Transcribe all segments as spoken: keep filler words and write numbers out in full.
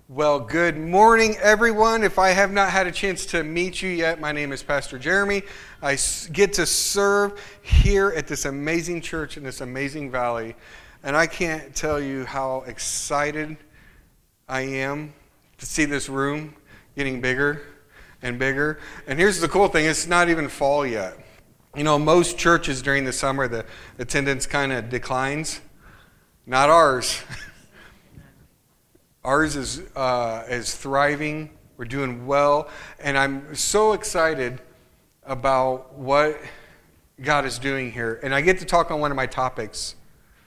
Well, good morning, everyone. If I have not had a chance to meet you yet, my name is Pastor Jeremy. I get to serve here at this amazing church in this amazing valley, and I can't tell you how excited I am to see this room getting bigger and bigger. And here's the cool thing, it's not even fall yet. You know, most churches during the summer, the attendance kind of declines. Not ours. Ours is uh, is thriving. We're doing well. And I'm so excited about what God is doing here. And I get to talk on one of my topics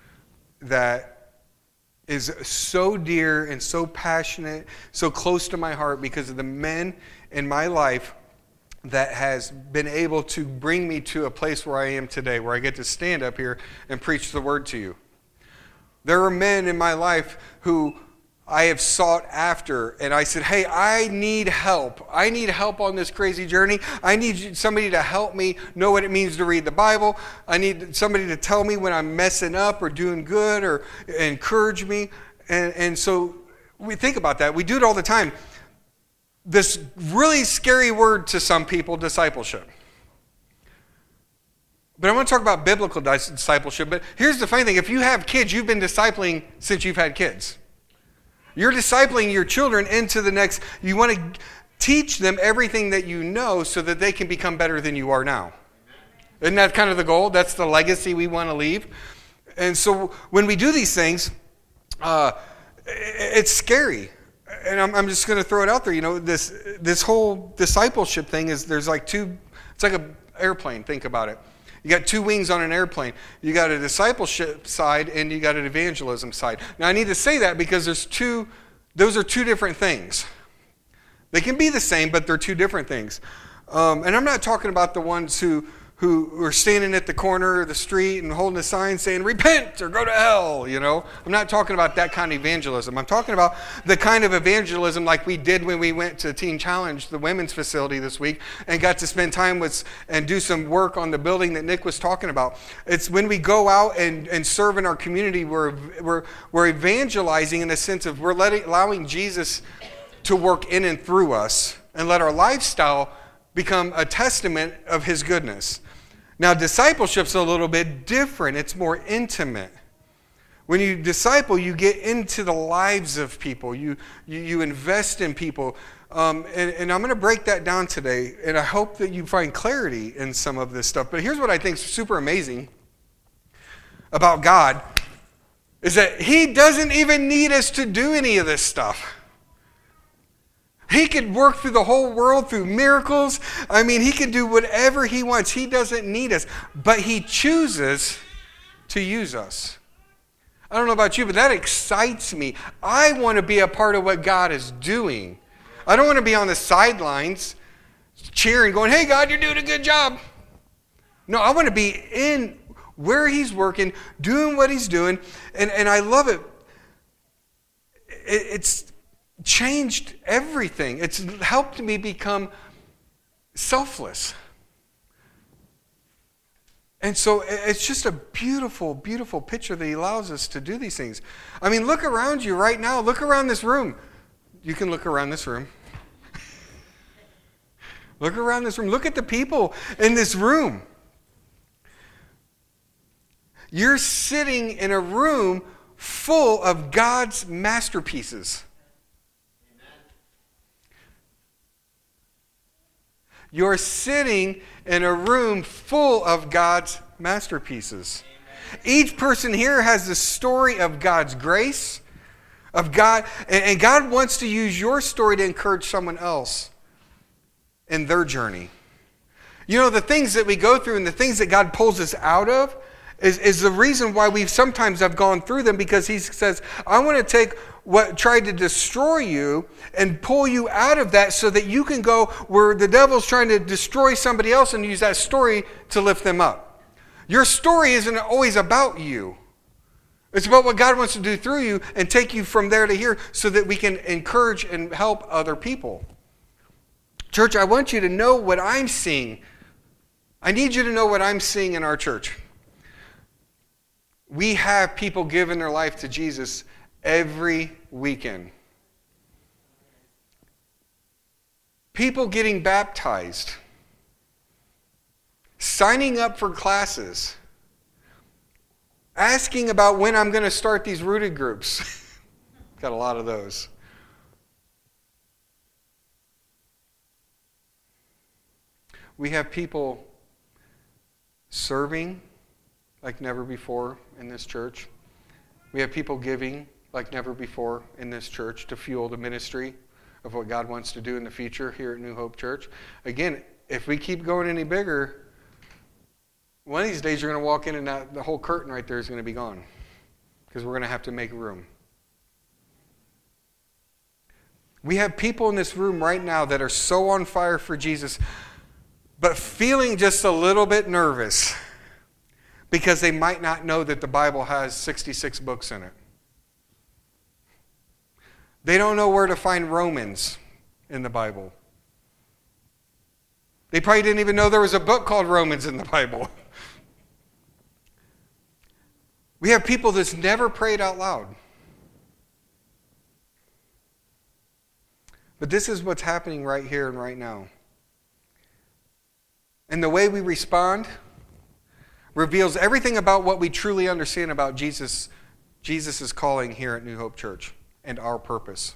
that is so dear and so passionate, so close to my heart because of the men in my life that has been able to bring me to a place where I am today, where I get to stand up here and preach the word to you. There are men in my life who I have sought after, and I said, hey, I need help. I need help on this crazy journey. I need somebody to help me know what it means to read the Bible. I need somebody to tell me when I'm messing up or doing good or encourage me. And, and so we think about that. We do it all the time. This really scary word to some people, discipleship. But I want to talk about biblical discipleship. But here's the funny thing. If you have kids, you've been discipling since you've had kids. You're discipling your children into the next. You want to teach them everything that you know so that they can become better than you are now. Isn't that kind of the goal? That's the legacy we want to leave. And so when we do these things, uh, it's scary. And I'm, I'm just going to throw it out there. You know, this this whole discipleship thing is there's like two. It's like an airplane. Think about it. You got two wings on an airplane. You got a discipleship side and you got an evangelism side. Now I need to say that because there's two, those are two different things. They can be the same, but they're two different things. Um, and I'm not talking about the ones who, who are standing at the corner of the street and holding a sign saying, repent or go to hell, you know. I'm not talking about that kind of evangelism. I'm talking about the kind of evangelism like we did when we went to Teen Challenge, the women's facility this week, and got to spend time with and do some work on the building that Nick was talking about. It's when we go out and, and serve in our community, we're, we're, we're evangelizing in the sense of we're letting, allowing Jesus to work in and through us and let our lifestyle become a testament of his goodness. Now, discipleship's a little bit different. It's more intimate. When you disciple, you get into the lives of people. You you, you invest in people. Um, and, and I'm going to break that down today, and I hope that you find clarity in some of this stuff. But here's what I think is super amazing about God, is that he doesn't even need us to do any of this stuff. He could work through the whole world through miracles. I mean, he can do whatever he wants. He doesn't need us. But he chooses to use us. I don't know about you, but that excites me. I want to be a part of what God is doing. I don't want to be on the sidelines cheering, going, hey, God, you're doing a good job. No, I want to be in where he's working, doing what he's doing. And, and I love it. it it's... changed everything. It's helped me become selfless. And so it's just a beautiful, beautiful picture that he allows us to do these things. I mean, look around you right now. Look around this room. You can look around this room. Look around this room. Look at the people in this room. You're sitting in a room full of God's masterpieces. You're sitting in a room full of God's masterpieces. Amen. Each person here has the story of God's grace, of God, and God wants to use your story to encourage someone else in their journey. You know, the things that we go through and the things that God pulls us out of is, is the reason why we sometimes have gone through them, because he says, I want to take what tried to destroy you and pull you out of that so that you can go where the devil's trying to destroy somebody else and use that story to lift them up. Your story isn't always about you. It's about what God wants to do through you and take you from there to here so that we can encourage and help other people. Church, I want you to know what I'm seeing. I need you to know what I'm seeing in our church. We have people giving their life to Jesus every weekend. people getting baptized, signing up for classes, asking about when I'm going to start these rooted groups. Got a lot of those. We have people serving like never before in this church. We have people giving like never before in this church to fuel the ministry of what God wants to do in the future here at New Hope Church. Again, if we keep going any bigger, one of these days you're going to walk in and that, the whole curtain right there is going to be gone because we're going to have to make room. We have people in this room right now that are so on fire for Jesus, but feeling just a little bit nervous because they might not know that the Bible has sixty-six books in it. They don't know where to find Romans in the Bible. They probably didn't even know there was a book called Romans in the Bible. We have people that's never prayed out loud. But this is what's happening right here and right now. And the way we respond reveals everything about what we truly understand about Jesus, Jesus' calling here at New Hope Church and our purpose.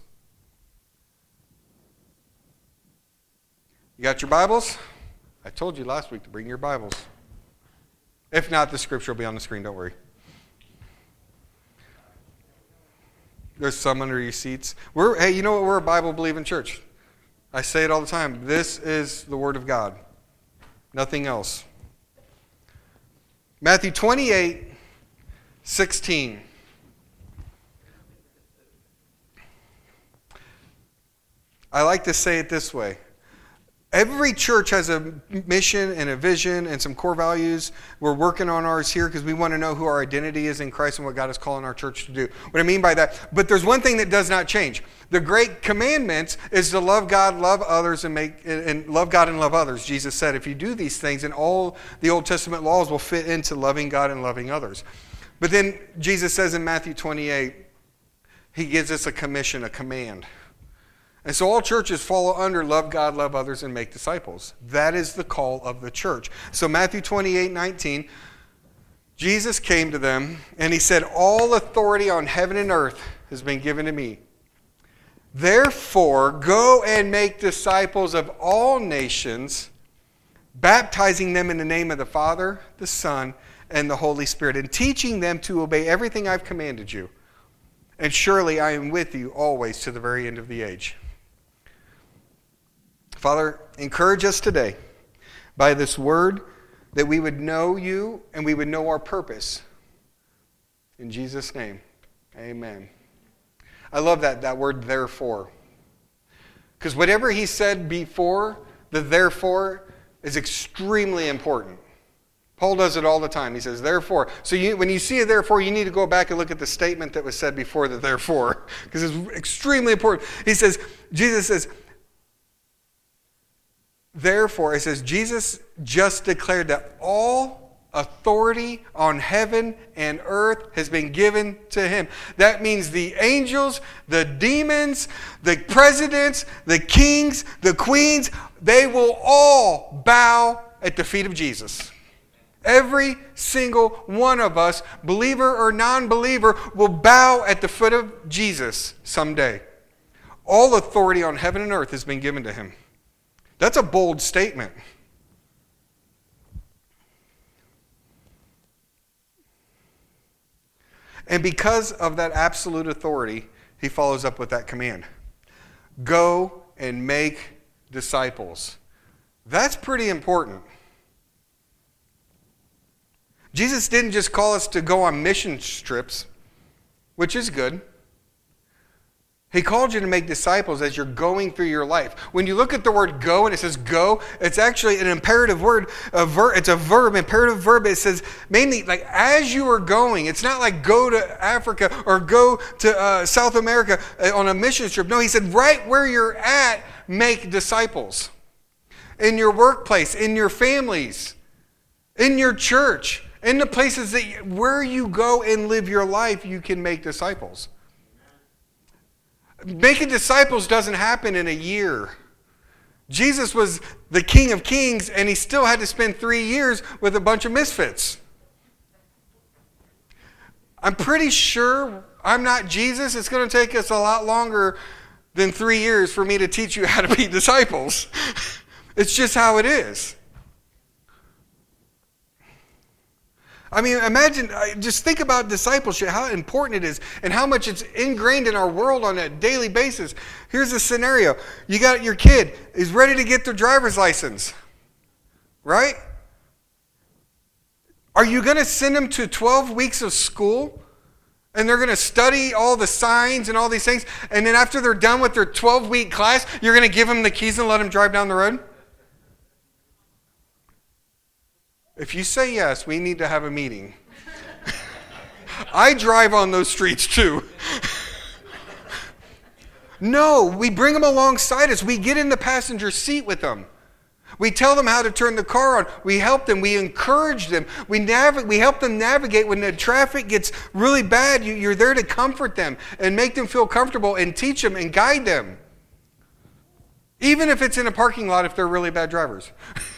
You got your Bibles? I told you last week to bring your Bibles. If not, the scripture will be on the screen, don't worry. There's some under your seats. We're, hey, you know what? We're a Bible-believing church. I say it all the time. This is the Word of God. Nothing else. Matthew twenty-eight, sixteen. I like to say it this way. Every church has a mission and a vision and some core values. We're working on ours here because we want to know who our identity is in Christ and what God is calling our church to do. What I mean by that, but there's one thing that does not change. The great commandment is to love God, love others, and make and love God and love others. Jesus said, if you do these things, and all the Old Testament laws will fit into loving God and loving others. But then Jesus says in Matthew twenty-eight, he gives us a commission, a command. And so all churches fall under love God, love others, and make disciples. That is the call of the church. So Matthew twenty-eight, nineteen, Jesus came to them and he said, all authority on heaven and earth has been given to me. Therefore, go and make disciples of all nations, baptizing them in the name of the Father, the Son, and the Holy Spirit, and teaching them to obey everything I've commanded you. And surely I am with you always to the very end of the age. Father, encourage us today by this word that we would know you and we would know our purpose. In Jesus' name, amen. I love that, that word therefore. Because whatever he said before, the therefore is extremely important. Paul does it all the time. He says, therefore. So you, when you see a therefore, you need to go back and look at the statement that was said before the therefore. Because it's extremely important. He says, Jesus says, therefore, it says, Jesus just declared that all authority on heaven and earth has been given to him. That means the angels, the demons, the presidents, the kings, the queens, they will all bow at the feet of Jesus. Every single one of us, believer or non-believer, will bow at the foot of Jesus someday. All authority on heaven and earth has been given to him. That's a bold statement. And because of that absolute authority, he follows up with that command. Go and make disciples. That's pretty important. Jesus didn't just call us to go on mission trips, which is good. He called you to make disciples as you're going through your life. When you look at the word go and it says go, it's actually an imperative word. A ver- it's a verb, imperative verb. It says mainly like as you are going. It's not like go to Africa or go to uh, South America on a mission trip. No, he said right where you're at, make disciples. In your workplace, in your families, in your church, in the places that you, where you go and live your life, you can make disciples. Making disciples doesn't happen in a year. Jesus was the King of Kings, and he still had to spend three years with a bunch of misfits. I'm pretty sure I'm not Jesus. It's going to take us a lot longer than three years for me to teach you how to be disciples. It's just how it is. I mean, imagine, just think about discipleship, how important it is, and how much it's ingrained in our world on a daily basis. Here's a scenario. You got your kid is ready to get their driver's license, right? Are you going to send them to twelve weeks of school, and they're going to study all the signs and all these things, and then after they're done with their twelve-week class, you're going to give them the keys and let them drive down the road? If you say yes, we need to have a meeting. I drive on those streets too. No, we bring them alongside us. We get in the passenger seat with them. We tell them how to turn the car on. We help them. We encourage them. We nav- We help them navigate when the traffic gets really bad. You, you're there to comfort them and make them feel comfortable and teach them and guide them. Even if it's in a parking lot if they're really bad drivers.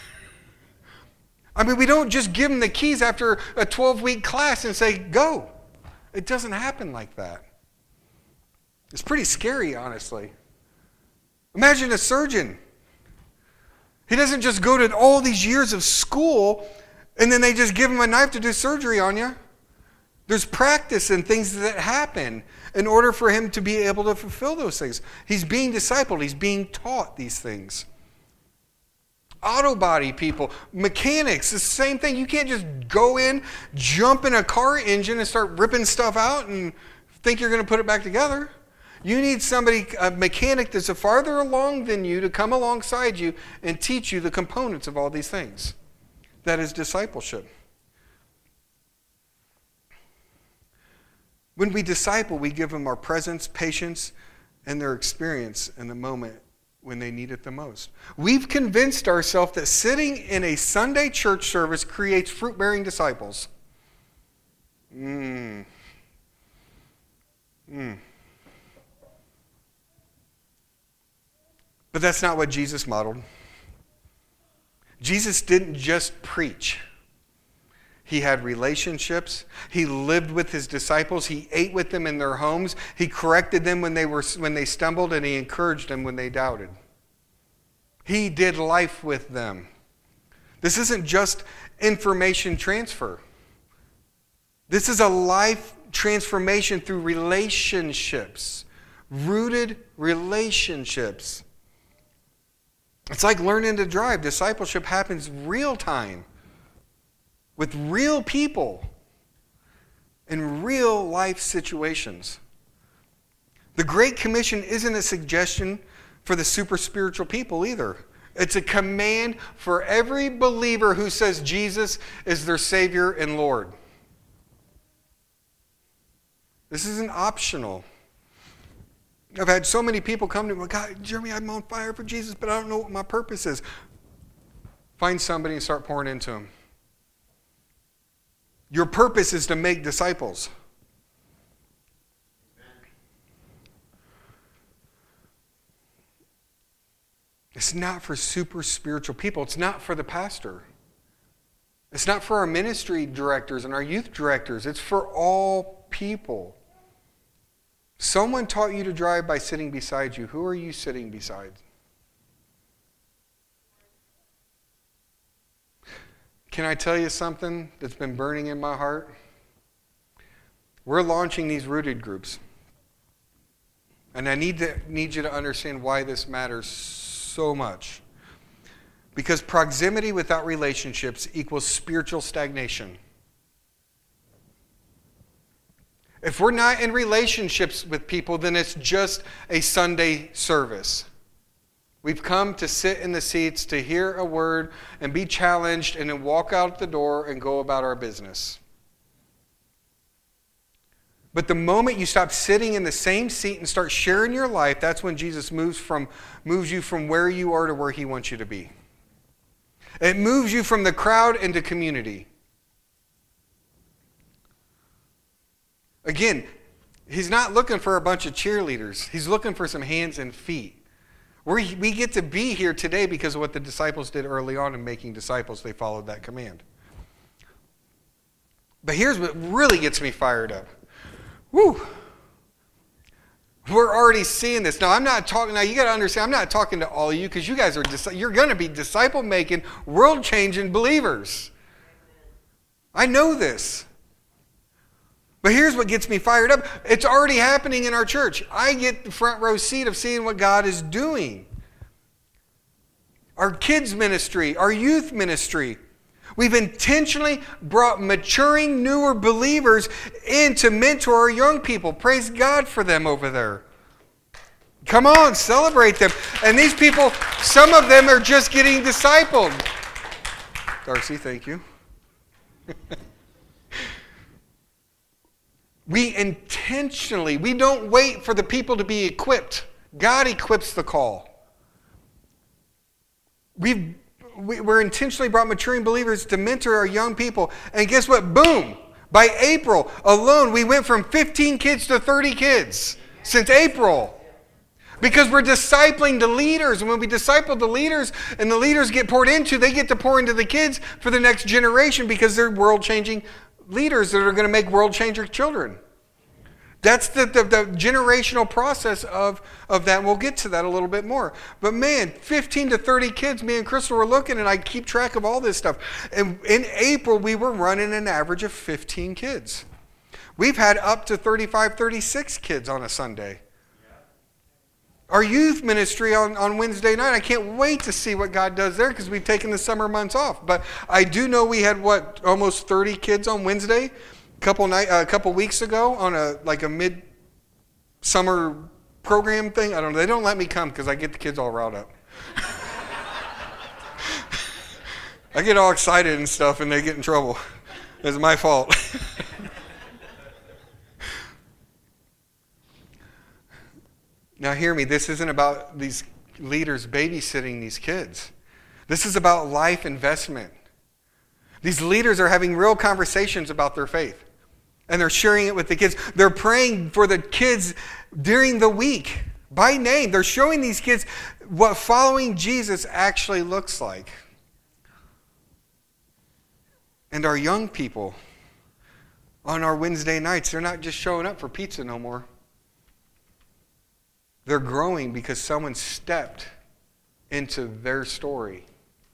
I mean, we don't just give them the keys after a twelve-week class and say, go. It doesn't happen like that. It's pretty scary, honestly. Imagine a surgeon. He doesn't just go to all these years of school and then they just give him a knife to do surgery on you. There's practice and things that happen in order for him to be able to fulfill those things. He's being discipled. He's being taught these things. Auto body people, mechanics, the same thing. You can't just go in, jump in a car engine and start ripping stuff out and think you're going to put it back together. You need somebody, a mechanic that's farther along than you, to come alongside you and teach you the components of all these things. That is discipleship. When we disciple, we give them our presence, patience, and their experience in the moment when they need it the most. We've convinced ourselves that sitting in a Sunday church service creates fruit-bearing disciples. Mm. Mm. But that's not what Jesus modeled. Jesus didn't just preach. He had relationships. He lived with his disciples. He ate with them in their homes. He corrected them when they were when they stumbled, and he encouraged them when they doubted. He did life with them. This isn't just information transfer. This is a life transformation through relationships, rooted relationships. It's like learning to drive. Discipleship happens real time, with real people in real life situations. The Great Commission isn't a suggestion for the super spiritual people either. It's a command for every believer who says Jesus is their Savior and Lord. This isn't optional. I've had so many people come to me, God, Jeremy, I'm on fire for Jesus, but I don't know what my purpose is. Find somebody and start pouring into them. Your purpose is to make disciples. It's not for super spiritual people. It's not for the pastor. It's not for our ministry directors and our youth directors. It's for all people. Someone taught you to drive by sitting beside you. Who are you sitting beside? Can I tell you something that's been burning in my heart? We're launching these rooted groups. And I need to need you to understand why this matters so much. Because proximity without relationships equals spiritual stagnation. If we're not in relationships with people, then it's just a Sunday service. We've come to sit in the seats to hear a word and be challenged and then walk out the door and go about our business. But the moment you stop sitting in the same seat and start sharing your life, that's when Jesus moves from moves you from where you are to where he wants you to be. It moves you from the crowd into community. Again, he's not looking for a bunch of cheerleaders. He's looking for some hands and feet. We we get to be here today because of what the disciples did early on in making disciples. They followed that command. But here's what really gets me fired up. Woo! We're already seeing this. Now, I'm not talking, now you got to understand, I'm not talking to all of you because you guys are, you're going to be disciple-making, world-changing believers. I know this. But here's what gets me fired up. It's already happening in our church. I get the front row seat of seeing what God is doing. Our kids ministry, our youth ministry. We've intentionally brought maturing, newer believers in to mentor our young people. Praise God for them over there. Come on, celebrate them. And these people, some of them are just getting discipled. Darcy, thank you. We intentionally, we don't wait for the people to be equipped. God equips the call. We've We, we're intentionally brought maturing believers to mentor our young people. And guess what? Boom! By April alone, we went from fifteen kids to thirty kids since April. Because we're discipling the leaders. And when we disciple the leaders and the leaders get poured into, they get to pour into the kids for the next generation because they're world-changing leaders that are going to make world-changer children. That's the, the, the generational process of, of that. And we'll get to that a little bit more. But man, fifteen to thirty kids, me and Crystal were looking, and I keep track of all this stuff. And in April, we were running an average of fifteen kids. We've had up to thirty-five, thirty-six kids on a Sunday. Our youth ministry on, on Wednesday night, I can't wait to see what God does there because we've taken the summer months off. But I do know we had, what, almost thirty kids on Wednesday? couple night a uh, couple weeks ago on a like a mid summer program thing. I don't know. They don't let me come because I get the kids all riled up. I get all excited and stuff and they get in trouble. It's my fault. Now hear me, this isn't about these leaders babysitting these kids. This is about life investment. These leaders are having real conversations about their faith. And they're sharing it with the kids. They're praying for the kids during the week by name. They're showing these kids what following Jesus actually looks like. And our young people on our Wednesday nights, they're not just showing up for pizza no more. They're growing because someone stepped into their story.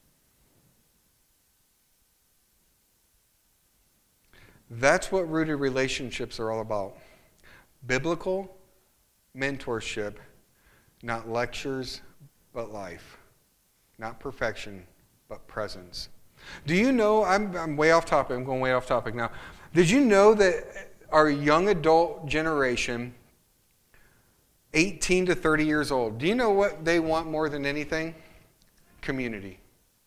That's what rooted relationships are all about. Biblical mentorship, not lectures, but life. Not perfection, but presence. Do you know, I'm, I'm way off topic, I'm going way off topic now. Did you know that our young adult generation, eighteen to thirty years old, do you know what they want more than anything? Community.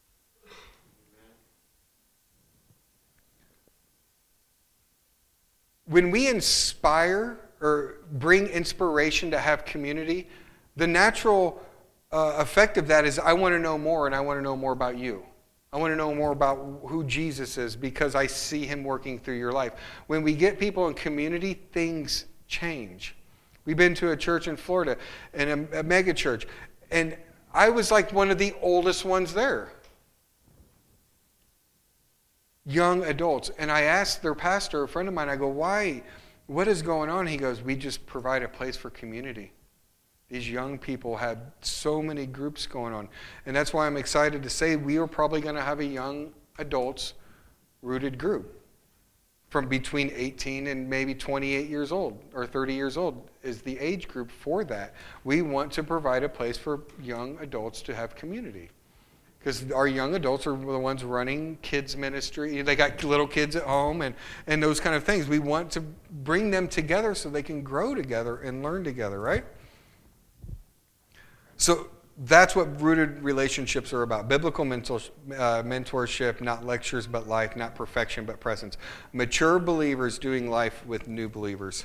When we inspire or bring inspiration to have community, the natural uh, effect of that is I want to know more and I want to know more about you. I want to know more about who Jesus is because I see him working through your life. When we get people in community, things change. We've been to a church in Florida, and a, a mega church, and I was like one of the oldest ones there. Young adults. And I asked their pastor, a friend of mine, I go, why? What is going on? He goes, we just provide a place for community. These young people had so many groups going on. And that's why I'm excited to say we are probably going to have a young adults rooted group from between eighteen and maybe twenty-eight years old or thirty years old is the age group for that. We want to provide a place for young adults to have community. Because our young adults are the ones running kids ministry. They got little kids at home and, and those kind of things. We want to bring them together so they can grow together and learn together, right? So that's what rooted relationships are about. Biblical mental, uh, mentorship, not lectures but life, not perfection but presence. Mature believers doing life with new believers.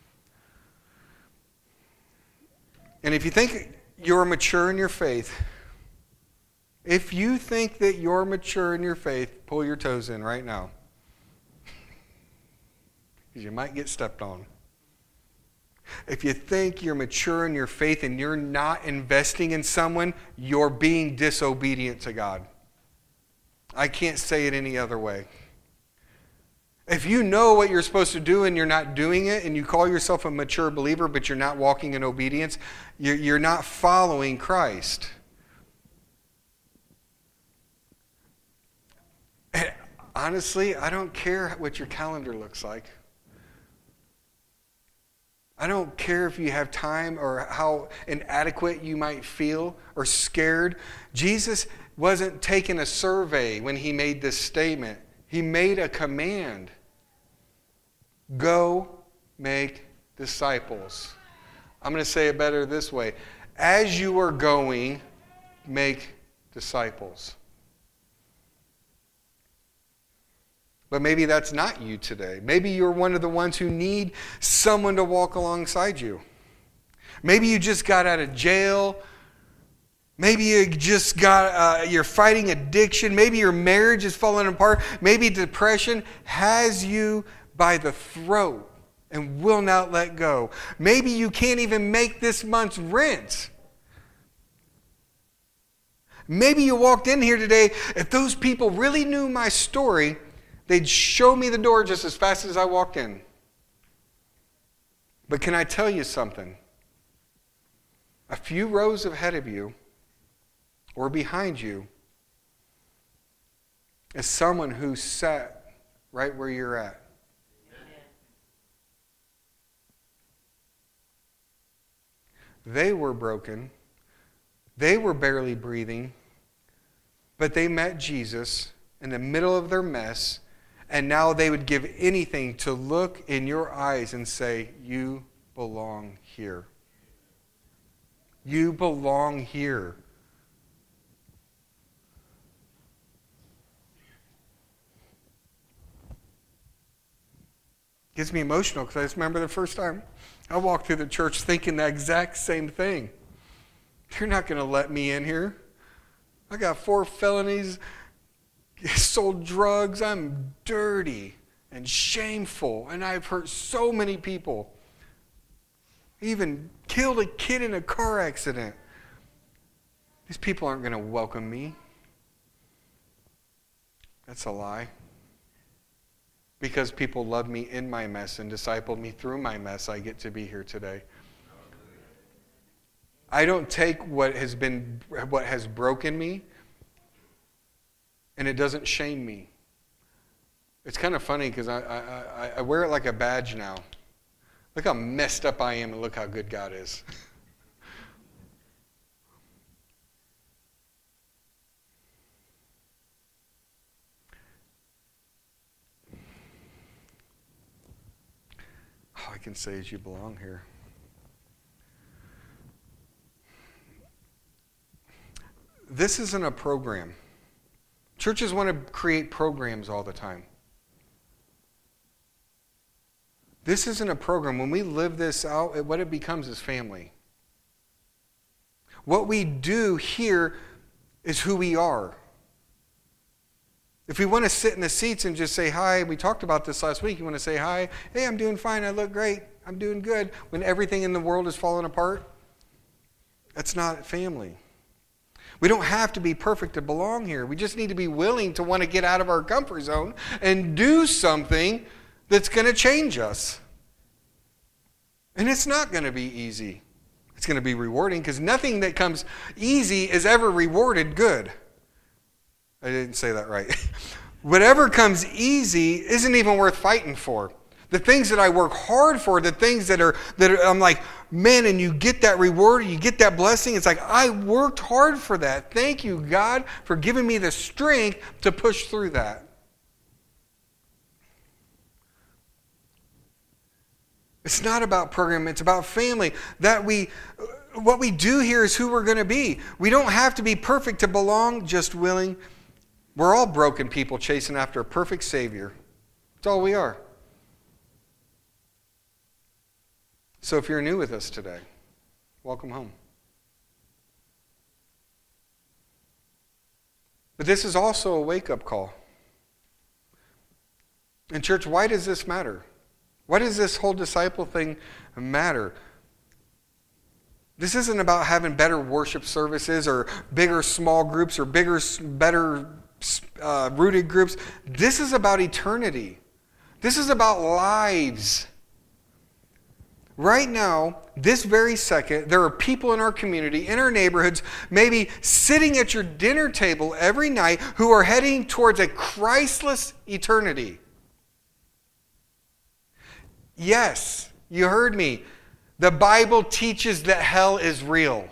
And if you think you're mature in your faith, if you think that you're mature in your faith, pull your toes in right now. Because you might get stepped on. If you think you're mature in your faith and you're not investing in someone, you're being disobedient to God. I can't say it any other way. If you know what you're supposed to do and you're not doing it, and you call yourself a mature believer but you're not walking in obedience, you're, you're not following Christ. And honestly, I don't care what your calendar looks like. I don't care if you have time or how inadequate you might feel or scared. Jesus wasn't taking a survey when he made this statement. He made a command. Go make disciples. I'm going to say it better this way. As you are going, make disciples. But maybe that's not you today. Maybe you're one of the ones who need someone to walk alongside you. Maybe you just got out of jail. Maybe you just got, uh, you're fighting addiction. Maybe your marriage is falling apart. Maybe depression has you by the throat and will not let go. Maybe you can't even make this month's rent. Maybe you walked in here today, if those people really knew my story, they'd show me the door just as fast as I walked in. But can I tell you something? A few rows ahead of you or behind you is someone who sat right where you're at. They were broken. They were barely breathing. But they met Jesus in the middle of their mess. And now they would give anything to look in your eyes and say, you belong here. You belong here. Gets me emotional because I just remember the first time I walked through the church thinking the exact same thing. You're not going to let me in here. I got four felonies. Sold drugs. I'm dirty and shameful, and I've hurt so many people. Even killed a kid in a car accident. These people aren't going to welcome me. That's a lie. Because people love me in my mess and discipled me through my mess, I get to be here today. I don't take what has been, what has broken me, and it doesn't shame me. It's kind of funny because I, I, I wear it like a badge now. Look how messed up I am and look how good God is. All I can say is you belong here. This isn't a program. Churches want to create programs all the time. This isn't a program. When we live this out, what it becomes is family. What we do here is who we are. If we want to sit in the seats and just say hi, we talked about this last week, you want to say hi, hey, I'm doing fine, I look great, I'm doing good, when everything in the world is falling apart, that's not family. We don't have to be perfect to belong here. We just need to be willing to want to get out of our comfort zone and do something that's going to change us. And it's not going to be easy. It's going to be rewarding because nothing that comes easy is ever rewarded good. I didn't say that right. Whatever comes easy isn't even worth fighting for. The things that I work hard for, the things that are, that are, I'm like, man, and you get that reward, you get that blessing. It's like, I worked hard for that. Thank you, God, for giving me the strength to push through that. It's not about program, it's about family. That we, what we do here is who we're going to be. We don't have to be perfect to belong, just willing. We're all broken people chasing after a perfect Savior. That's all we are. So if you're new with us today, welcome home. But this is also a wake-up call. And church, why does this matter? Why does this whole disciple thing matter. This isn't about having better worship services or bigger small groups or bigger, better uh, rooted groups. This is about eternity. This is about lives. Right now, this very second, there are people in our community, in our neighborhoods, maybe sitting at your dinner table every night who are heading towards a Christless eternity. Yes, you heard me. The Bible teaches that hell is real.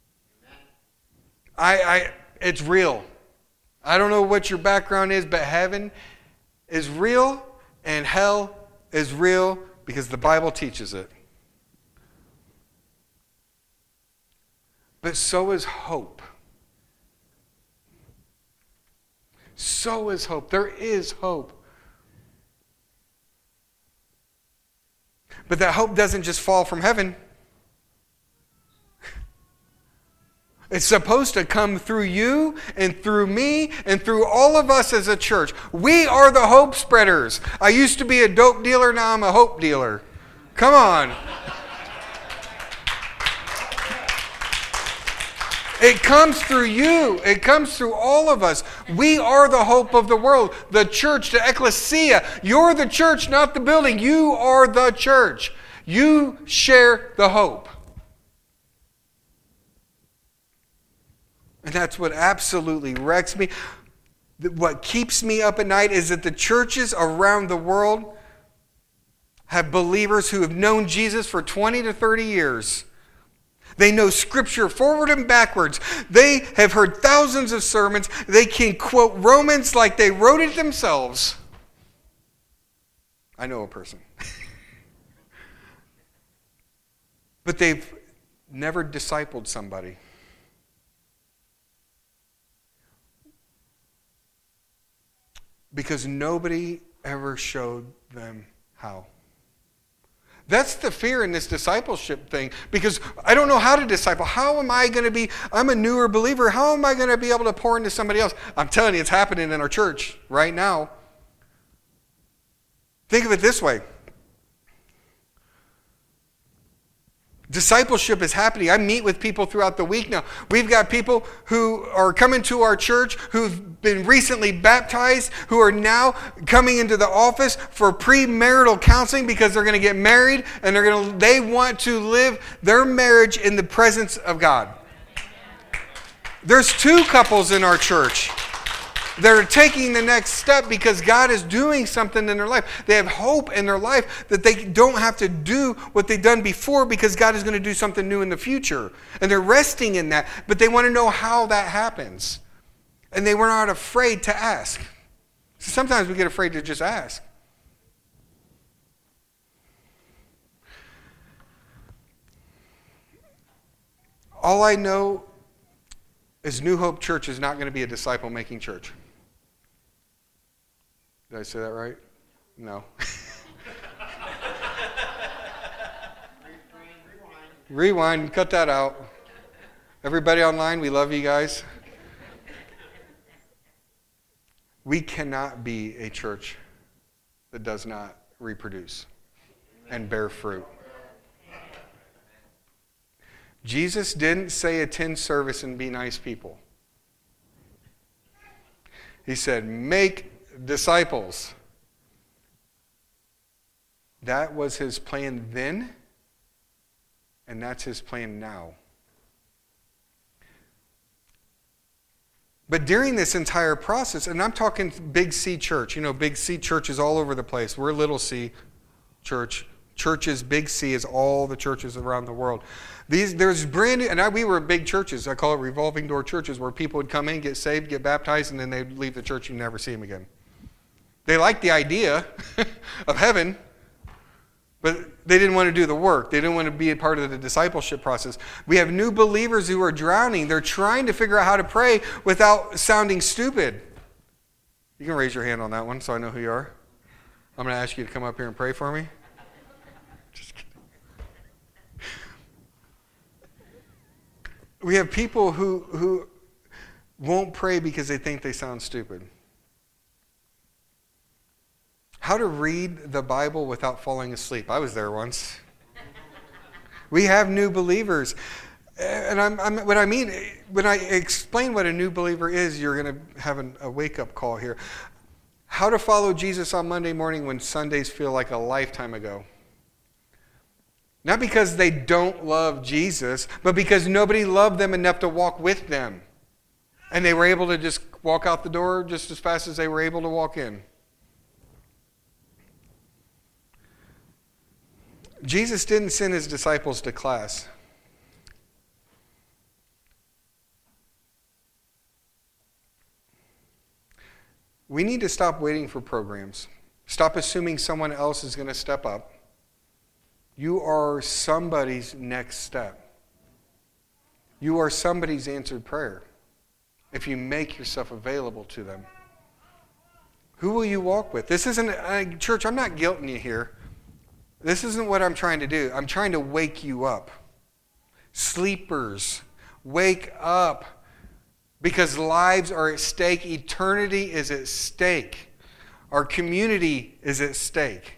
I, I, it's real. I don't know what your background is, but heaven is real and hell is real because the Bible teaches it. But so is hope. So is hope. There is hope. But that hope doesn't just fall from heaven. It's supposed to come through you and through me and through all of us as a church. We are the hope spreaders. I used to be a dope dealer, now I'm a hope dealer. Come on. It comes through you. It comes through all of us. We are the hope of the world. The church, the ecclesia. You're the church, not the building. You are the church. You share the hope. And that's what absolutely wrecks me. What keeps me up at night is that the churches around the world have believers who have known Jesus for twenty to thirty years. They know Scripture forward and backwards. They have heard thousands of sermons. They can quote Romans like they wrote it themselves. I know a person. But they've never discipled somebody. Because nobody ever showed them how. That's the fear in this discipleship thing, because I don't know how to disciple. How am I going to be, I'm a newer believer, how am I going to be able to pour into somebody else? I'm telling you, it's happening in our church right now. Think of it this way. Discipleship is happening. I meet with people throughout the week now. We've got people who are coming to our church who've been recently baptized, who are now coming into the office for premarital counseling because they're going to get married and they're going to they want to live their marriage in the presence of God. There's two couples in our church. They're taking the next step because God is doing something in their life. They have hope in their life that they don't have to do what they've done before because God is going to do something new in the future. And they're resting in that, but they want to know how that happens. And they were not afraid to ask. So sometimes we get afraid to just ask. All I know is New Hope Church is not going to be a disciple-making church. Did I say that right? No. Rewind. Rewind. Cut that out. Everybody online, we love you guys. We cannot be a church that does not reproduce and bear fruit. Jesus didn't say attend service and be nice people. He said, make disciples. That was his plan then, and that's his plan now. But during this entire process, and I'm talking Big C Church, you know, Big C churches all over the place. We're Little C Church. Churches, Big C is all the churches around the world. These, there's brand new, and I, we were big churches. I call it revolving door churches, where people would come in, get saved, get baptized, and then they'd leave the church and you never see them again. They liked the idea of heaven, but they didn't want to do the work. They didn't want to be a part of the discipleship process. We have new believers who are drowning. They're trying to figure out how to pray without sounding stupid. You can raise your hand on that one so I know who you are. I'm going to ask you to come up here and pray for me. Just kidding. We have people who, who won't pray because they think they sound stupid. How to read the Bible without falling asleep. I was there once. We have new believers. And I'm, I'm, what I mean, when I explain what a new believer is, you're going to have an, a wake-up call here. How to follow Jesus on Monday morning when Sundays feel like a lifetime ago. Not because they don't love Jesus, but because nobody loved them enough to walk with them. And they were able to just walk out the door just as fast as they were able to walk in. Jesus didn't send his disciples to class. We need to stop waiting for programs. Stop assuming someone else is going to step up. You are somebody's next step. You are somebody's answered prayer if you make yourself available to them. Who will you walk with? This isn't, uh, church, I'm not guilting you here. This isn't what I'm trying to do. I'm trying to wake you up. Sleepers, wake up. Because lives are at stake. Eternity is at stake. Our community is at stake.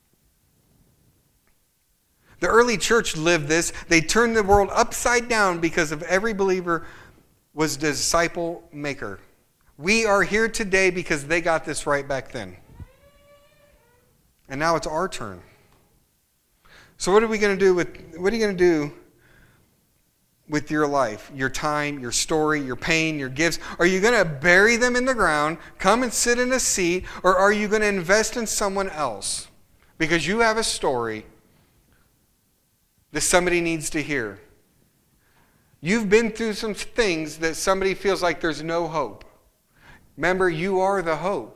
The early church lived this. They turned the world upside down because of every believer was a disciple maker. We are here today because they got this right back then. And now it's our turn. So what are we going to do with, what are you going to do with your life, your time, your story, your pain, your gifts? Are you going to bury them in the ground, come and sit in a seat, or are you going to invest in someone else? Because you have a story that somebody needs to hear. You've been through some things that somebody feels like there's no hope. Remember, you are the hope.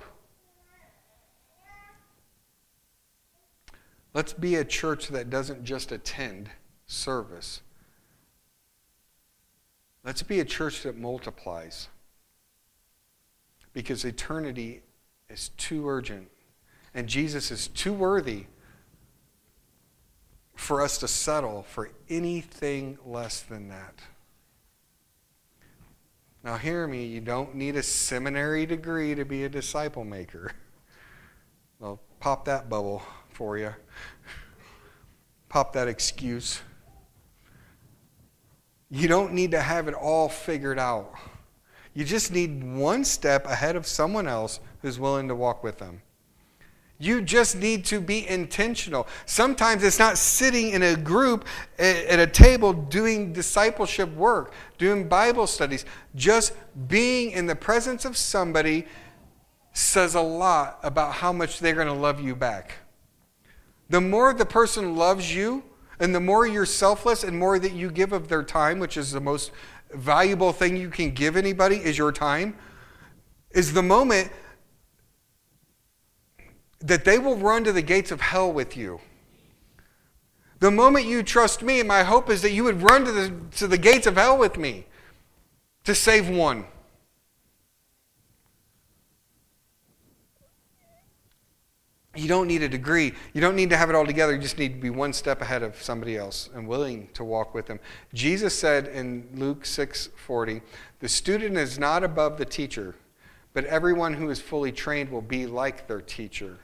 Let's be a church that doesn't just attend service. Let's be a church that multiplies. Because eternity is too urgent. And Jesus is too worthy for us to settle for anything less than that. Now hear me, you don't need a seminary degree to be a disciple maker. I'll pop that bubble for you. Pop that excuse. You don't need to have it all figured out. You just need one step ahead of someone else who's willing to walk with them. You just need to be intentional. Sometimes it's not sitting in a group at a table doing discipleship work, doing Bible studies. Just being in the presence of somebody says a lot about how much they're going to love you back. The more the person loves you, and the more you're selfless and more that you give of their time, which is the most valuable thing you can give anybody is your time, is the moment that they will run to the gates of hell with you. The moment you trust me, my hope is that you would run to the, to the gates of hell with me to save one. You don't need a degree. You don't need to have it all together. You just need to be one step ahead of somebody else and willing to walk with them. Jesus said in Luke six forty, the student is not above the teacher, but everyone who is fully trained will be like their teacher.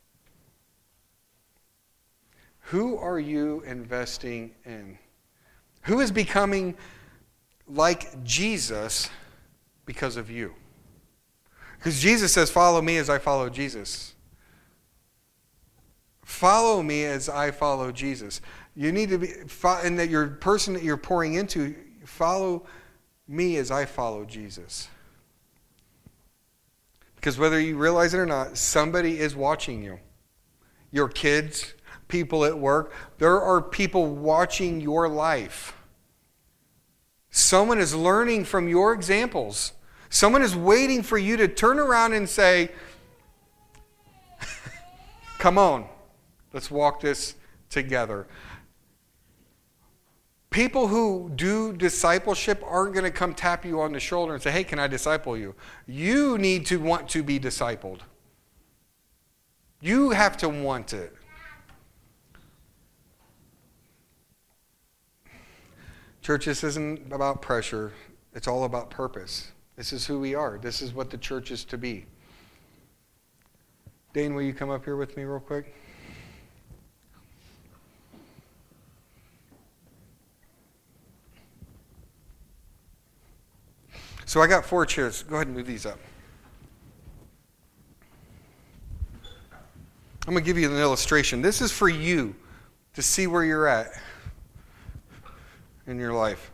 Who are you investing in? Who is becoming like Jesus because of you? Because Jesus says, follow me as I follow Jesus. Follow me as I follow Jesus. You need to be, and that your person that you're pouring into, follow me as I follow Jesus. Because whether you realize it or not, somebody is watching you. Your kids, people at work, there are people watching your life. Someone is learning from your examples. Someone is waiting for you to turn around and say, come on. Let's walk this together. People who do discipleship aren't going to come tap you on the shoulder and say, hey, can I disciple you? You need to want to be discipled. You have to want it. Church, this isn't about pressure. It's all about purpose. This is who we are. This is what the church is to be. Dane, will you come up here with me real quick? So I got four chairs. Go ahead and move these up. I'm going to give you an illustration. This is for you to see where you're at in your life.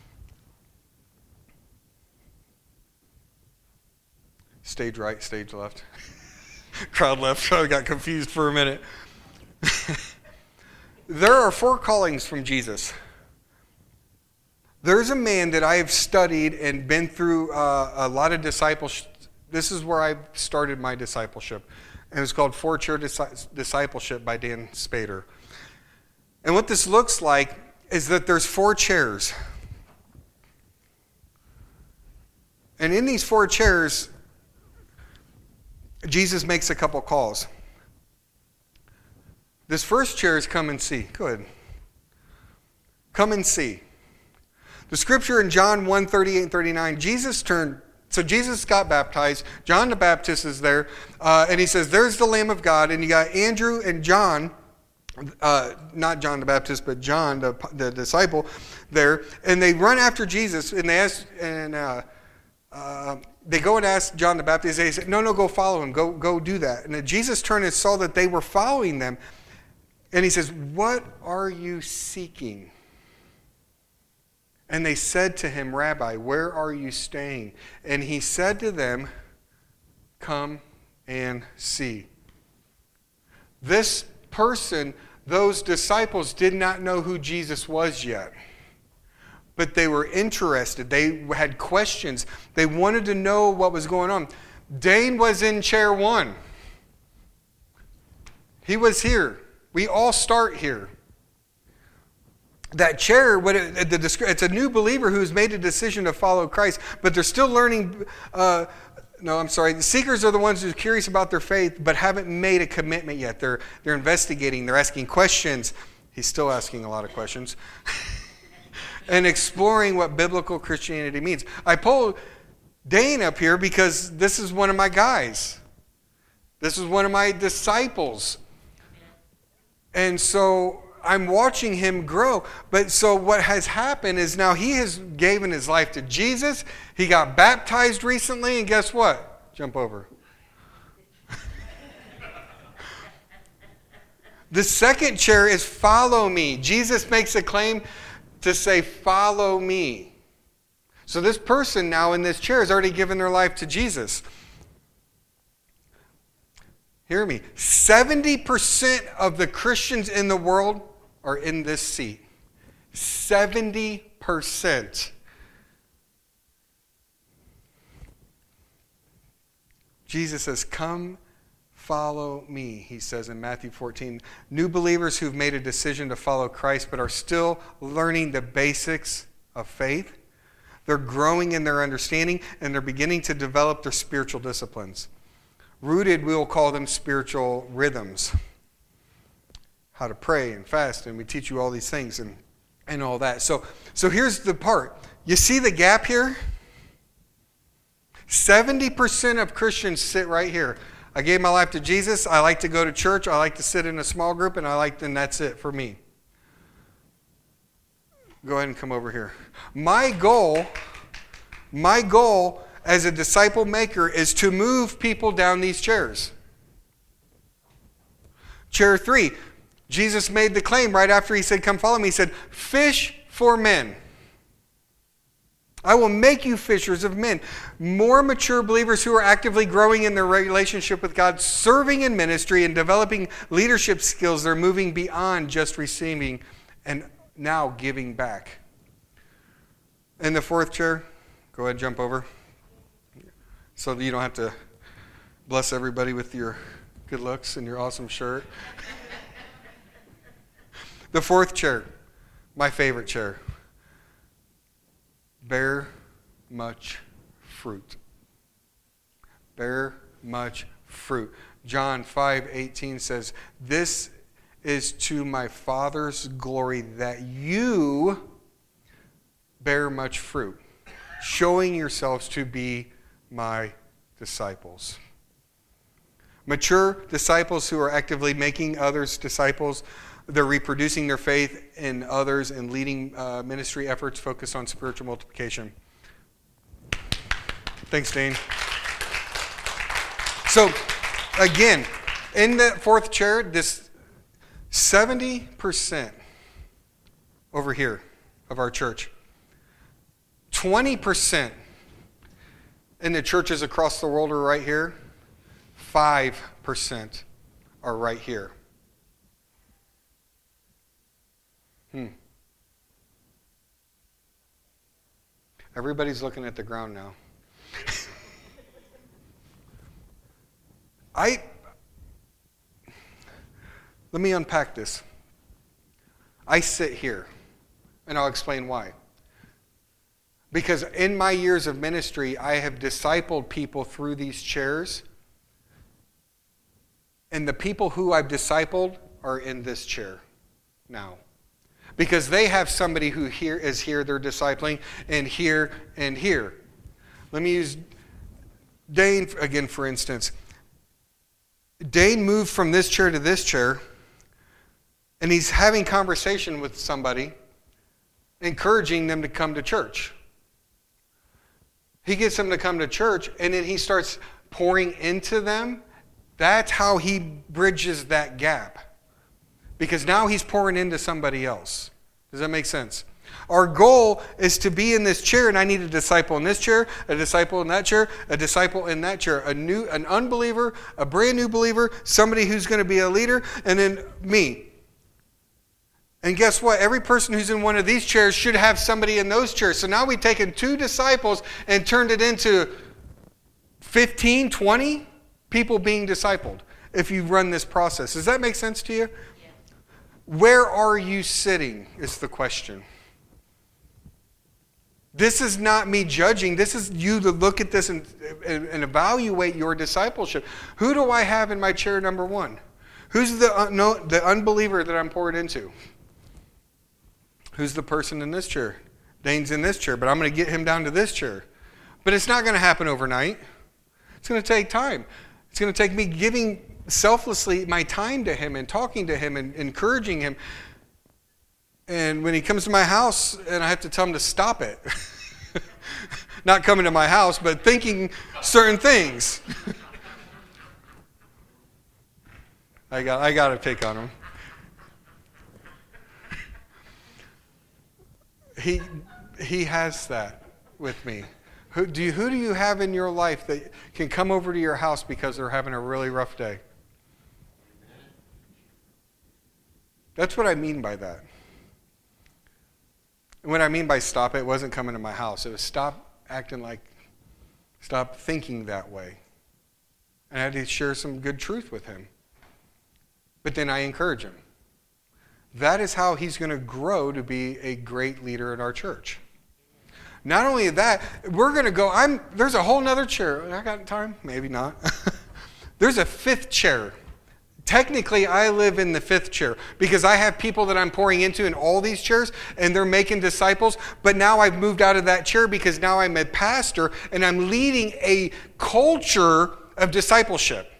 Stage right, stage left. Crowd left. I got confused for a minute. There are four callings from Jesus. There's a man that I have studied and been through uh, a lot of discipleship. This is where I started my discipleship. And it's called Four Chair Discipleship by Dan Spader. And what this looks like is that there's four chairs. And in these four chairs, Jesus makes a couple calls. This first chair is come and see. Go ahead. Come and see. The scripture in John one, thirty-eight and thirty-nine, Jesus turned, so Jesus got baptized. John the Baptist is there, uh, and he says, there's the Lamb of God. And you got Andrew and John, uh, not John the Baptist, but John, the, the disciple, there. And they run after Jesus, and they ask, and uh, uh, they go and ask John the Baptist. They say, no, no, go follow him. Go, go do that. And then Jesus turned and saw that they were following them. And he says, what are you seeking? And they said to him, Rabbi, where are you staying? And he said to them, come and see. This person, those disciples, did not know who Jesus was yet. But they were interested. They had questions. They wanted to know what was going on. Dane was in chair one. He was here. We all start here. That chair, what it, the, it's a new believer who's made a decision to follow Christ, but they're still learning. Uh, no, I'm sorry. The seekers are the ones who are curious about their faith, but haven't made a commitment yet. They're they're investigating. They're asking questions. He's still asking a lot of questions. And exploring what biblical Christianity means. I pulled Dane up here because this is one of my guys. This is one of my disciples. And so I'm watching him grow. But so what has happened is now he has given his life to Jesus. He got baptized recently, and guess what? Jump over. The second chair is follow me. Jesus makes a claim to say, follow me. So this person now in this chair has already given their life to Jesus. Hear me. seventy percent of the Christians in the world are in this seat. seventy percent. Jesus says, come follow me, he says in Matthew fourteen. New believers who've made a decision to follow Christ but are still learning the basics of faith. They're growing in their understanding and they're beginning to develop their spiritual disciplines. Rooted, we'll call them spiritual rhythms. How to pray and fast, and we teach you all these things and, and all that. So, so here's the part. You see the gap here? seventy percent of Christians sit right here. I gave my life to Jesus. I like to go to church. I like to sit in a small group, and I like, and that's it for me. Go ahead and come over here. My goal, my goal as a disciple maker is to move people down these chairs. Chair three, Jesus made the claim right after he said, come follow me. He said, fish for men. I will make you fishers of men. More mature believers who are actively growing in their relationship with God, serving in ministry and developing leadership skills. They're moving beyond just receiving and now giving back. In the fourth chair, go ahead and jump over. So that you don't have to bless everybody with your good looks and your awesome shirt. The fourth chair, my favorite chair. Bear much fruit. Bear much fruit. John five eighteen says, this is to my Father's glory that you bear much fruit, showing yourselves to be my disciples. Mature disciples who are actively making others disciples. They're reproducing their faith in others and leading uh, ministry efforts focused on spiritual multiplication. Thanks, Dane. So, again, in that fourth chair, this seventy percent over here of our church, twenty percent in the churches across the world are right here, five percent are right here. Hmm. Everybody's looking at the ground now. I let me unpack this. I sit here, and I'll explain why. Because in my years of ministry, I have discipled people through these chairs, and the people who I've discipled are in this chair now. Because they have somebody who here is here they're discipling, and here and here. Let me use Dane again, for instance. Dane moved from this chair to this chair, and he's having conversation with somebody, encouraging them to come to church. He gets them to come to church, and then he starts pouring into them. That's how he bridges that gap. Because now he's pouring into somebody else. Does that make sense? Our goal is to be in this chair, and I need a disciple in this chair, a disciple in that chair, a disciple in that chair, a new, an unbeliever, a brand new believer, somebody who's going to be a leader, and then me. And guess what? Every person who's in one of these chairs should have somebody in those chairs. So now we've taken two disciples and turned it into fifteen, twenty people being discipled if you run this process. Does that make sense to you? Yeah. Where are you sitting is the question. This is not me judging. This is you to look at this and, and, and evaluate your discipleship. Who do I have in my chair number one? Who's the, uh, no, the unbeliever that I'm poured into? Who's the person in this chair? Dane's in this chair, but I'm going to get him down to this chair. But it's not going to happen overnight. It's going to take time. It's going to take me giving selflessly my time to him and talking to him and encouraging him. And when he comes to my house, and I have to tell him to stop it. Not coming to my house, but thinking certain things. I got I got to pick on him. He he has that with me. Who do you, who do you have in your life that can come over to your house because they're having a really rough day? That's what I mean by that. And what I mean by stop it wasn't coming to my house. It was stop acting like, stop thinking that way. And I had to share some good truth with him. But then I encourage him. That is how he's going to grow to be a great leader in our church. Not only that, we're going to go, I'm. there's a whole nother chair. I got time? Maybe not. There's a fifth chair. Technically, I live in the fifth chair because I have people that I'm pouring into in all these chairs, and they're making disciples. But now I've moved out of that chair because now I'm a pastor, and I'm leading a culture of discipleship.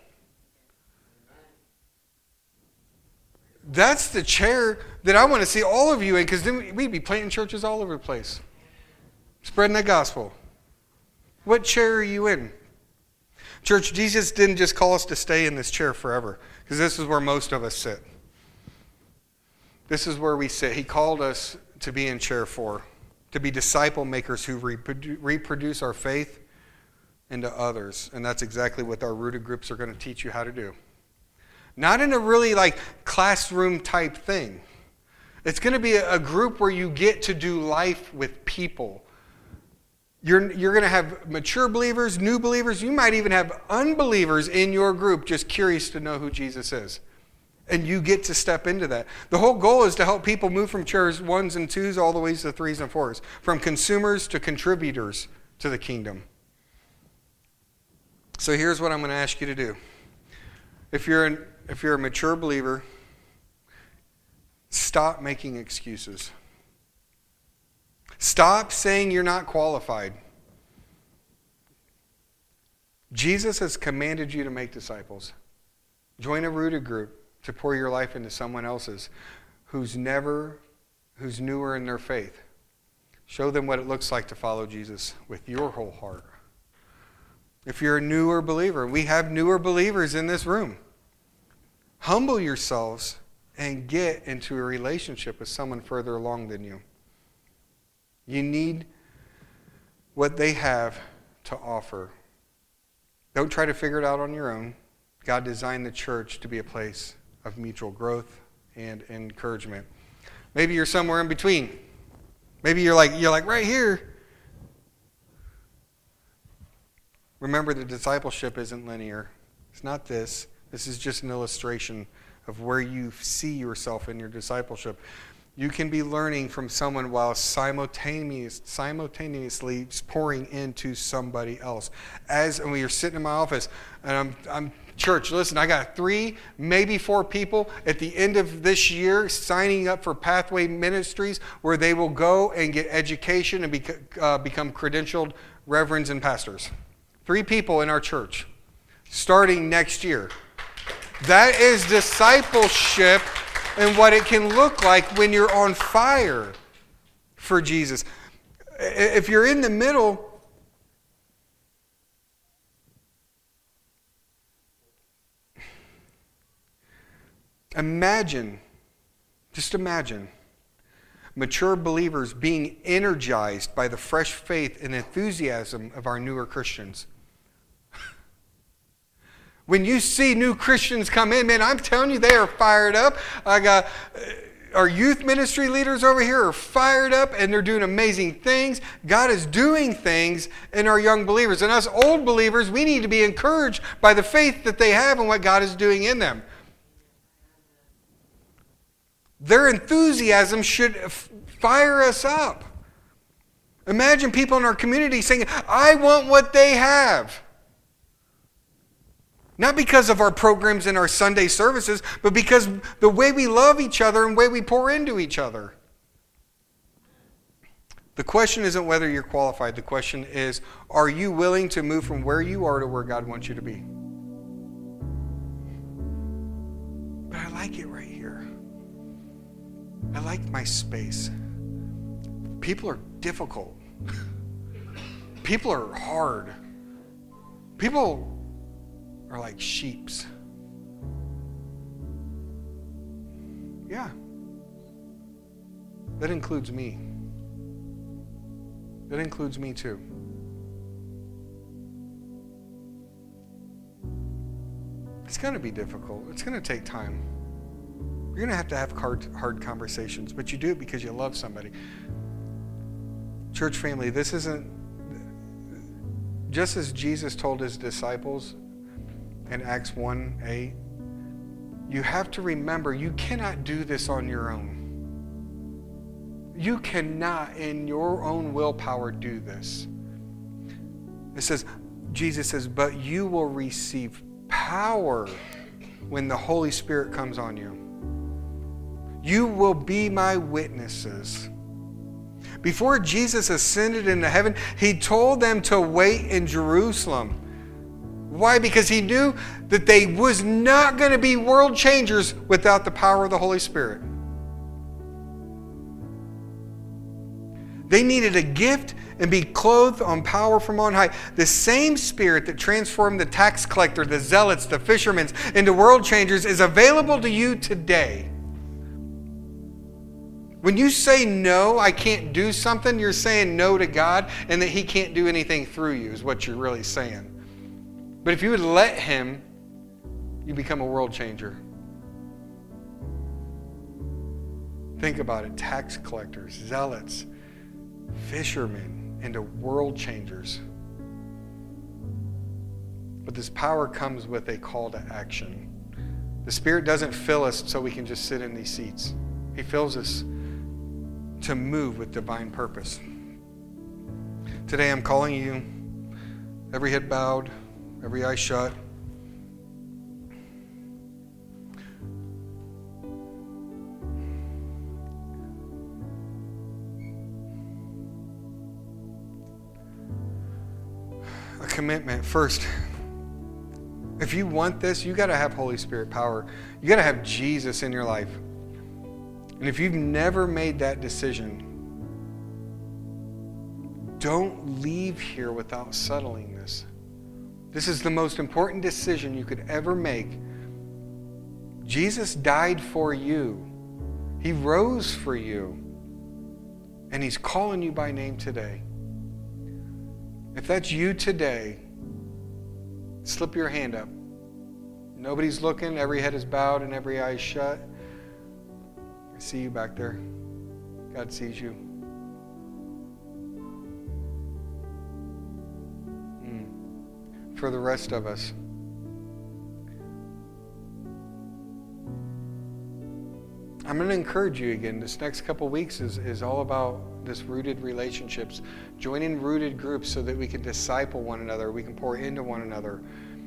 That's the chair that I want to see all of you in, because then we'd be planting churches all over the place. Spreading the gospel. What chair are you in? Church, Jesus didn't just call us to stay in this chair forever, because this is where most of us sit. This is where we sit. He called us to be in chair four, to be disciple makers who reprodu- reproduce our faith into others. And that's exactly what our rooted groups are going to teach you how to do. Not in a really like classroom type thing. It's going to be a group where you get to do life with people. You're, you're going to have mature believers, new believers. You might even have unbelievers in your group just curious to know who Jesus is. And you get to step into that. The whole goal is to help people move from chairs ones and twos all the way to threes and fours. From consumers to contributors to the kingdom. So here's what I'm going to ask you to do. If you're an, if you're a mature believer, stop making excuses. Stop saying you're not qualified. Jesus has commanded you to make disciples. Join a rooted group to pour your life into someone else's who's never, who's newer in their faith. Show them what it looks like to follow Jesus with your whole heart. If you're a newer believer, we have newer believers in this room. Humble yourselves and get into a relationship with someone further along than you. You need what they have to offer. Don't try to figure it out on your own. God designed the church to be a place of mutual growth and encouragement. Maybe you're somewhere in between. Maybe you're like you're like right here. Remember, the discipleship isn't linear. It's not this. This is just an illustration of where you see yourself in your discipleship. You can be learning from someone while simultaneous, simultaneously pouring into somebody else. As when you're sitting in my office, and I'm, I'm church, listen, I got three, maybe four people at the end of this year signing up for Pathway Ministries, where they will go and get education and bec- uh, become credentialed reverends and pastors. Three people in our church, starting next year. That is discipleship and what it can look like when you're on fire for Jesus. If you're in the middle, imagine, just imagine, mature believers being energized by the fresh faith and enthusiasm of our newer Christians. When you see new Christians come in, man, I'm telling you, they are fired up. I got our youth ministry leaders over here are fired up, and they're doing amazing things. God is doing things in our young believers. And us old believers, we need to be encouraged by the faith that they have and what God is doing in them. Their enthusiasm should fire us up. Imagine people in our community saying, I want what they have. Not because of our programs and our Sunday services, but because the way we love each other and the way we pour into each other. The question isn't whether you're qualified. The question is, are you willing to move from where you are to where God wants you to be? But I like it right here. I like my space. People are difficult. People are hard. People are like sheeps. Yeah. That includes me. That includes me too. It's going to be difficult. It's going to take time. You're going to have to have hard, hard conversations, but you do it because you love somebody. Church family, this isn't, just as Jesus told his disciples in Acts one eight, you have to remember you cannot do this on your own. You cannot in your own willpower do this. It says, Jesus says, but you will receive power when the Holy Spirit comes on you. You will be my witnesses. Before Jesus ascended into heaven, he told them to wait in Jerusalem. Why? Because he knew that they was not going to be world changers without the power of the Holy Spirit. They needed a gift and be clothed on power from on high. The same Spirit that transformed the tax collector, the zealots, the fishermen into world changers is available to you today. When you say no, I can't do something, you're saying no to God and that he can't do anything through you is what you're really saying. But if you would let him, you become a world changer. Think about it. Tax collectors, zealots, fishermen, into world changers. But this power comes with a call to action. The Spirit doesn't fill us so we can just sit in these seats. He fills us to move with divine purpose. Today I'm calling you, every head bowed, every eye shut. A commitment. First, if you want this, you got to have Holy Spirit power. You got to have Jesus in your life. And if you've never made that decision, don't leave here without settling this. This is the most important decision you could ever make. Jesus died for you. He rose for you. And he's calling you by name today. If that's you today, slip your hand up. Nobody's looking. Every head is bowed and every eye is shut. I see you back there. God sees you. Mm. For the rest of us, I'm going to encourage you again. This next couple weeks is, is all about this rooted relationships. Joining rooted groups so that we can disciple one another. We can pour into one another.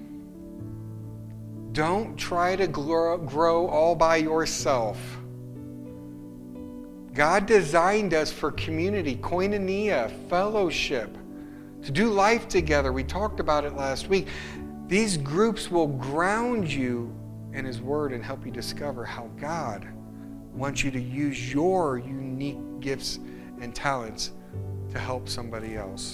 Don't try to grow, grow all by yourself. God designed us for community, koinonia, fellowship, to do life together. We talked about it last week. These groups will ground you in His Word and help you discover how God wants you to use your unique gifts and talents to help somebody else.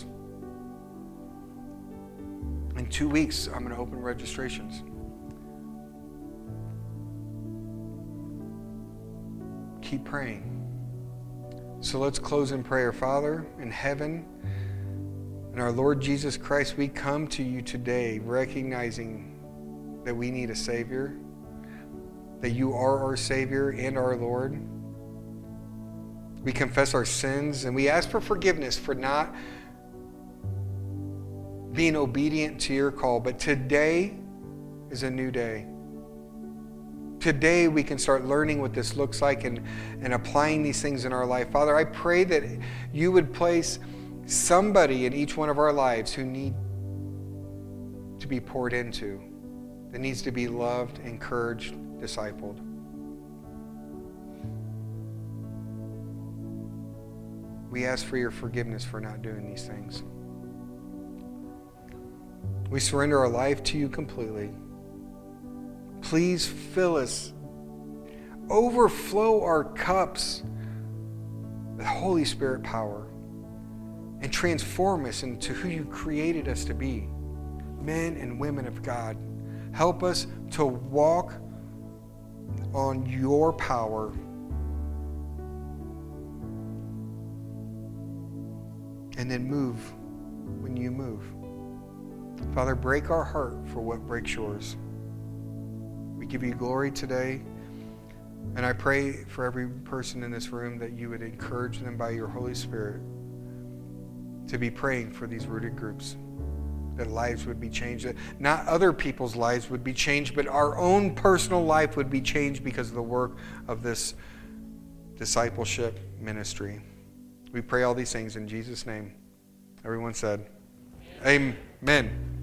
In two weeks, I'm going to open registrations. Keep praying. So let's close in prayer. Father in heaven, and our Lord Jesus Christ, we come to you today recognizing that we need a Savior, that you are our Savior and our Lord. We confess our sins and we ask for forgiveness for not being obedient to your call. But today is a new day. Today we can start learning what this looks like and, and applying these things in our life. Father, I pray that you would place somebody in each one of our lives who need to be poured into, that needs to be loved, encouraged, discipled. We ask for your forgiveness for not doing these things. We surrender our life to you completely. Please fill us, overflow our cups with Holy Spirit power, and transform us into who you created us to be, men and women of God. Help us to walk on your power and then move when you move. Father, break our heart for what breaks yours. We give you glory today, and I pray for every person in this room that you would encourage them by your Holy Spirit to be praying for these rooted groups, that lives would be changed, that not other people's lives would be changed, but our own personal life would be changed because of the work of this discipleship ministry. We pray all these things in Jesus' name. Everyone said, Amen. Amen.